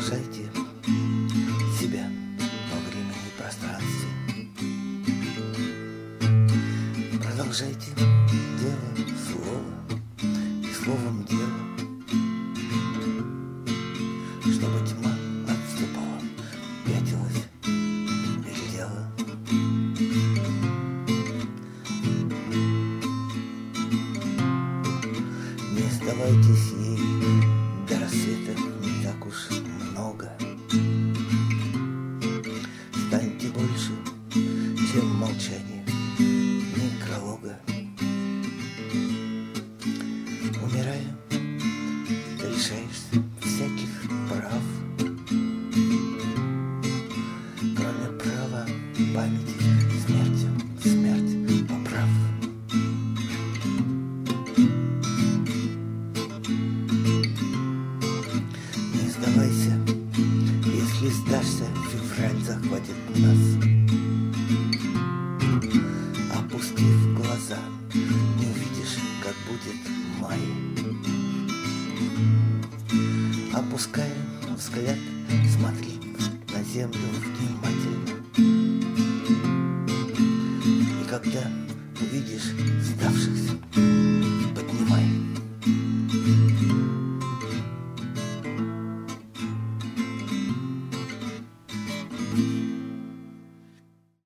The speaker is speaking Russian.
Продолжайте себя во времени и пространстве. Продолжайте дело слова и словом дело, чтобы тьма отступала, пятилась и редела. Не оставайтесь ей до рассвета не так уж много. Станьте больше, чем молчание некролога. Умирая, ты лишаешься всяких прав, кроме права памяти, смертью смерть поправ. Не сдавайся, если сдашься, февраль захватит нас. Опустив глаза, не увидишь, как будет май. Опуская взгляд, смотри на землю внимательно. И когда увидишь сдавшихся,